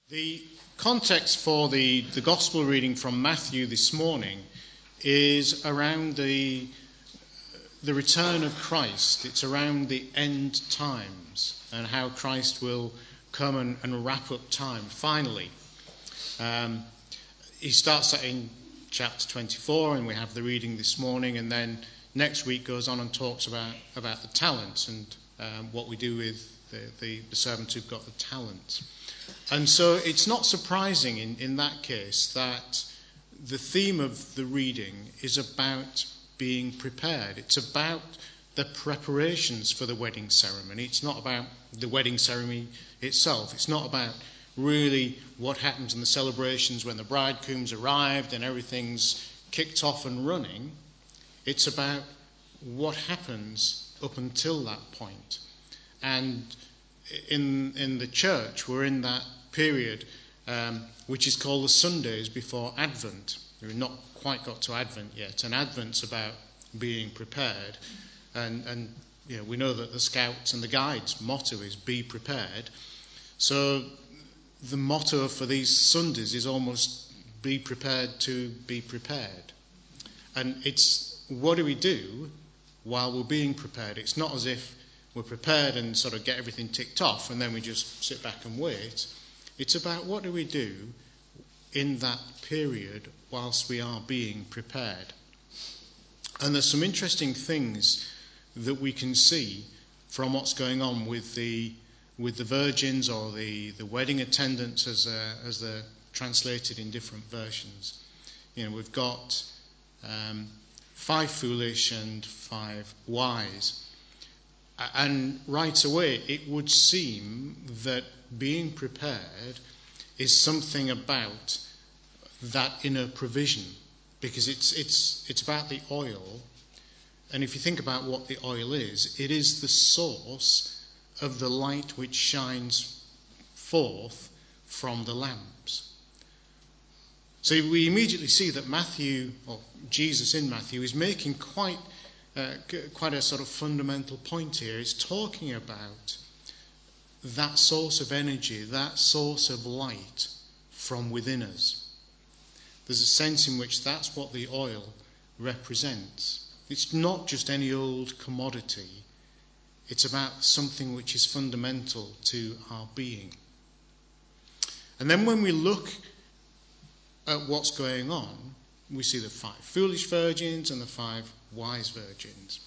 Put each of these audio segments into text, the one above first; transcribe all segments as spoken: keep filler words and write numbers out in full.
The context for the, the gospel reading from Matthew this morning is around the, the return of Christ. It's around the end times and how Christ will come and, and wrap up time, finally. Um, he starts that in chapter twenty-four, and we have the reading this morning, and then next week goes on and talks about, about the talents and um, what we do with the, the, the servants who've got the talents. And so it's not surprising in, in that case that the theme of the reading is about being prepared. It's about the preparations for the wedding ceremony. It's not about the wedding ceremony itself. It's not about really what happens in the celebrations when the bridegroom's arrived and everything's kicked off and running. It's about what happens up until that point. And in in the church, we're in that period um, which is called the Sundays before Advent. We've not quite got to Advent yet, and Advent's about being prepared. And, and you know, we know that the Scouts and the Guides' motto is "Be prepared." So the motto for these Sundays is almost "Be prepared to be prepared." And it's, what do we do while we're being prepared? It's not as if we're prepared and sort of get everything ticked off and then we just sit back and wait. It's about what do we do in that period whilst we are being prepared. And there's some interesting things that we can see from what's going on with the with the virgins or the, the wedding attendants as uh, as they're translated in different versions. You know, we've got um, five foolish and five wise. And right away, it would seem that being prepared is something about that inner provision, because it's it's it's about the oil. And if you think about what the oil is, it is the source of the light which shines forth from the lamps. So we immediately see that Matthew, or Jesus in Matthew, is making quite Uh, quite a sort of fundamental point here. It's talking about that source of energy, that source of light from within us. There's a sense in which that's what the oil represents. It's not just any old commodity. It's about something which is fundamental to our being. And then when we look at what's going on, we see the five foolish virgins and the five wise virgins.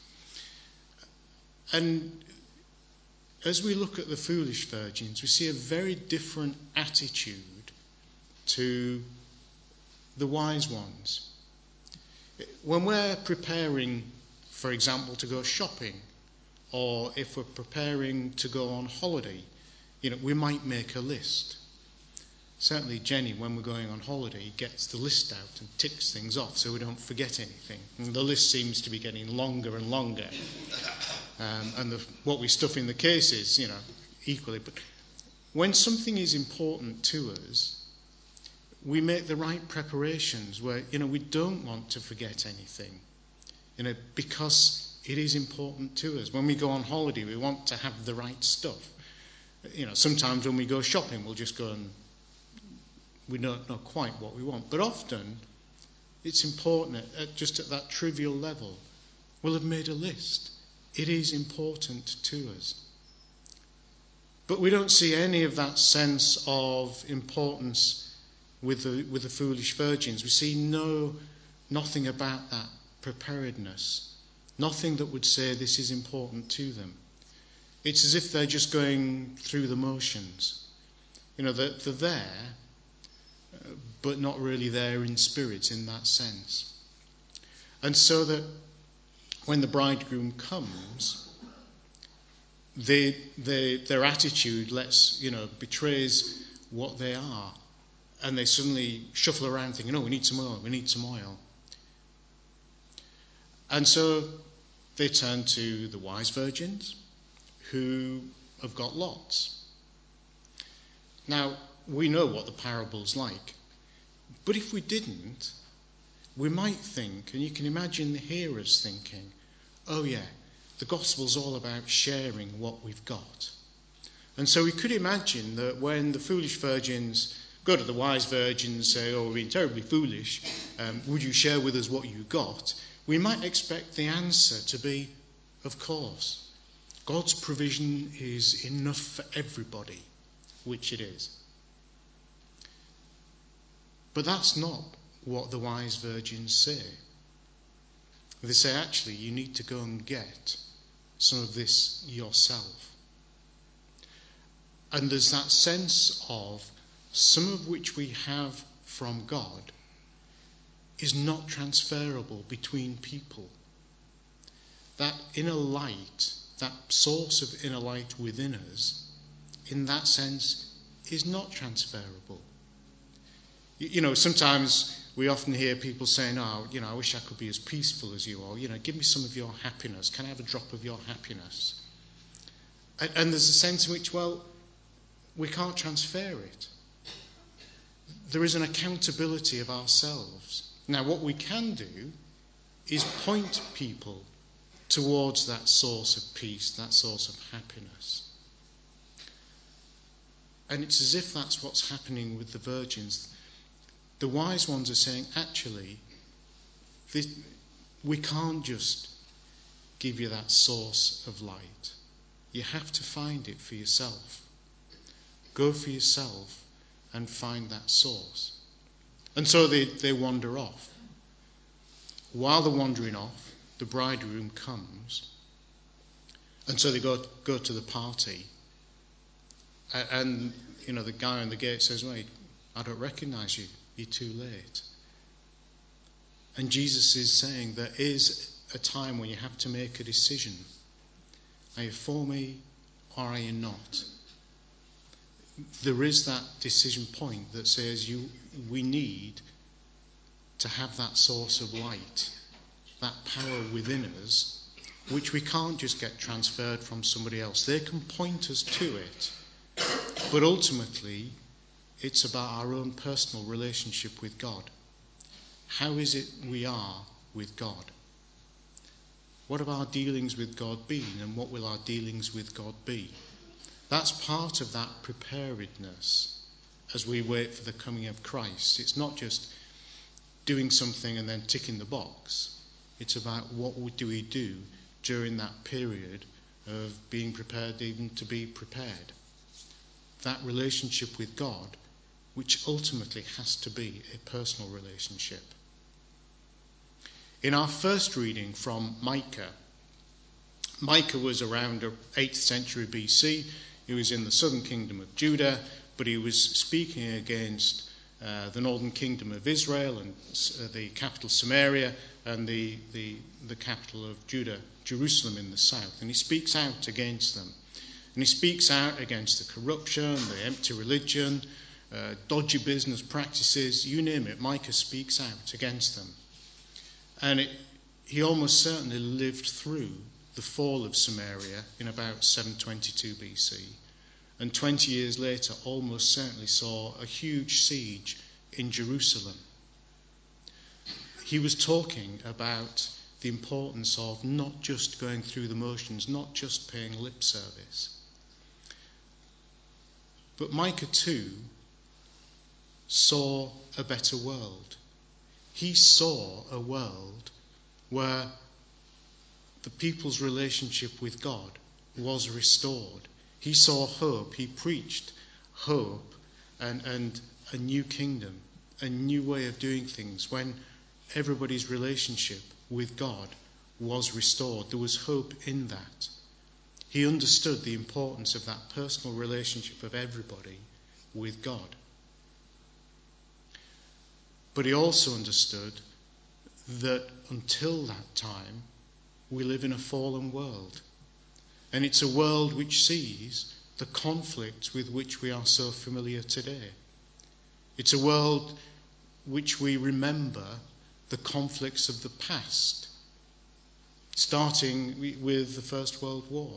And as we look at the foolish virgins, we see a very different attitude to the wise ones. When we're preparing, for example, to go shopping, or if we're preparing to go on holiday, you know, we might make a list. Certainly Jenny, when we're going on holiday, gets the list out and ticks things off so we don't forget anything. And the list seems to be getting longer and longer. Um, and the, what we stuff in the cases, you know, equally. But when something is important to us, we make the right preparations where, you know, we don't want to forget anything, you know, because it is important to us. When we go on holiday, we want to have the right stuff. You know, sometimes when we go shopping, we'll just go and we don't know quite what we want. But often, it's important, at, at just at that trivial level, we'll have made a list. It is important to us. But we don't see any of that sense of importance with the, with the foolish virgins. We see no, nothing about that preparedness. Nothing that would say this is important to them. It's as if they're just going through the motions. You know, they're, they're there, but not really there in spirit in that sense. And so that when the bridegroom comes, they, they, their attitude lets, you know, betrays what they are. And they suddenly shuffle around thinking, oh, we need some oil, we need some oil. And so they turn to the wise virgins who have got lots. Now, we know what the parable's like. But if we didn't, we might think, and you can imagine the hearers thinking, oh yeah, the gospel's all about sharing what we've got. And so we could imagine that when the foolish virgins go to the wise virgins and say, oh, we've been terribly foolish, um, would you share with us what you got? We might expect the answer to be, of course. God's provision is enough for everybody, which it is. But that's not what the wise virgins say. They say, actually, you need to go and get some of this yourself. And there's that sense of some of which we have from God is not transferable between people. That inner light, that source of inner light within us, in that sense, is not transferable. You, you know, sometimes we often hear people saying, oh, you know, I wish I could be as peaceful as you, or, you know, give me some of your happiness. Can I have a drop of your happiness? And, and there's a sense in which, well, we can't transfer it. There is an accountability of ourselves. Now, what we can do is point people towards that source of peace, that source of happiness. And it's as if that's what's happening with the virgins. The wise ones are saying, actually, this, we can't just give you that source of light. You have to find it for yourself. Go for yourself and find that source. And so they, they wander off. While they're wandering off, the bridegroom comes. And so they go, go to the party. And, and, you know, the guy on the gate says, wait, I don't recognize you. You're too late. And Jesus is saying there is a time when you have to make a decision. Are you for me or are you not? There is that decision point that says you, we need to have that source of light, that power within us, which we can't just get transferred from somebody else. They can point us to it, but ultimately it's about our own personal relationship with God. How is it we are with God? What have our dealings with God been, and what will our dealings with God be? That's part of that preparedness as we wait for the coming of Christ. It's not just doing something and then ticking the box. It's about what do we do during that period of being prepared even to be prepared. That relationship with God, which ultimately has to be a personal relationship. In our first reading from Micah, Micah was around eighth century B C. He was in the southern kingdom of Judah, but he was speaking against uh, the northern kingdom of Israel and uh, the capital Samaria and the, the, the capital of Judah, Jerusalem in the south. And he speaks out against them. And he speaks out against the corruption, the empty religion, uh, dodgy business practices, you name it. Micah speaks out against them. And it, he almost certainly lived through the fall of Samaria in about seven twenty-two B C. And twenty years later almost certainly saw a huge siege in Jerusalem. He was talking about the importance of not just going through the motions, not just paying lip service. But Micah too saw a better world. He saw a world where the people's relationship with God was restored. He saw hope. He preached hope and, and a new kingdom, a new way of doing things when everybody's relationship with God was restored. There was hope in that. He understood the importance of that personal relationship of everybody with God. But he also understood that until that time, we live in a fallen world. And it's a world which sees the conflicts with which we are so familiar today. It's a world which we remember the conflicts of the past, starting with the First World War.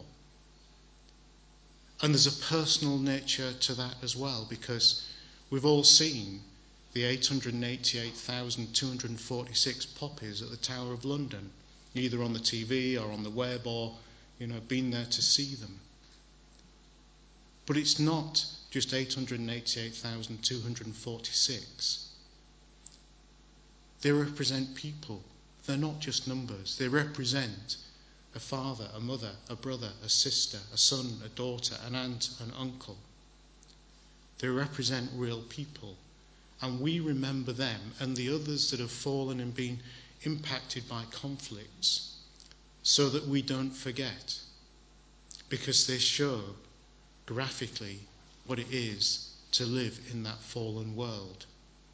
And there's a personal nature to that as well, because we've all seen the eight hundred eighty-eight thousand two hundred forty-six poppies at the Tower of London, either on the T V or on the web, or, you know, been there to see them. But it's not just eight hundred eighty-eight thousand two hundred forty-six. They represent people. They're not just numbers. They represent a father, a mother, a brother, a sister, a son, a daughter, an aunt, an uncle. They represent real people. And we remember them and the others that have fallen and been impacted by conflicts so that we don't forget, because they show graphically what it is to live in that fallen world.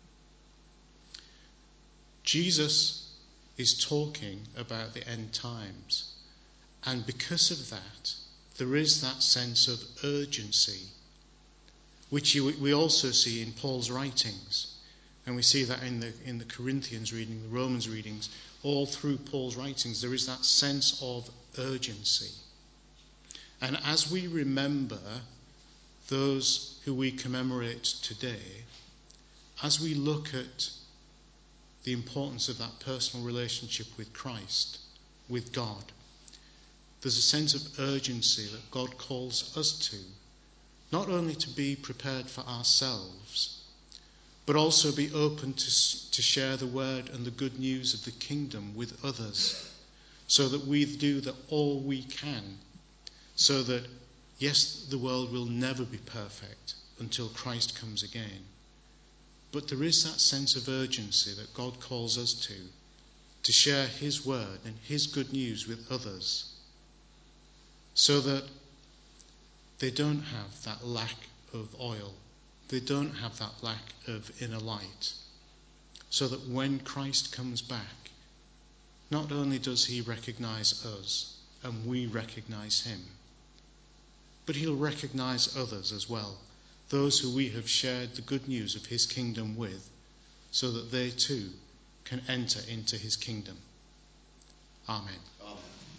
Jesus is talking about the end times, and because of that, there is that sense of urgency, which you, we also see in Paul's writings. And we see that in the in the Corinthians reading, the Romans readings, all through Paul's writings, there is that sense of urgency. And as we remember those who we commemorate today, as we look at the importance of that personal relationship with Christ, with God, there's a sense of urgency that God calls us to, not only to be prepared for ourselves, but also be open to, to share the word and the good news of the kingdom with others, so that we do that all we can, so that, yes, the world will never be perfect until Christ comes again. But there is that sense of urgency that God calls us to, to share his word and his good news with others, so that they don't have that lack of oil. They don't have that lack of inner light. So that when Christ comes back, not only does he recognize us and we recognize him, but he'll recognize others as well, those who we have shared the good news of his kingdom with, so that they too can enter into his kingdom. Amen. Amen.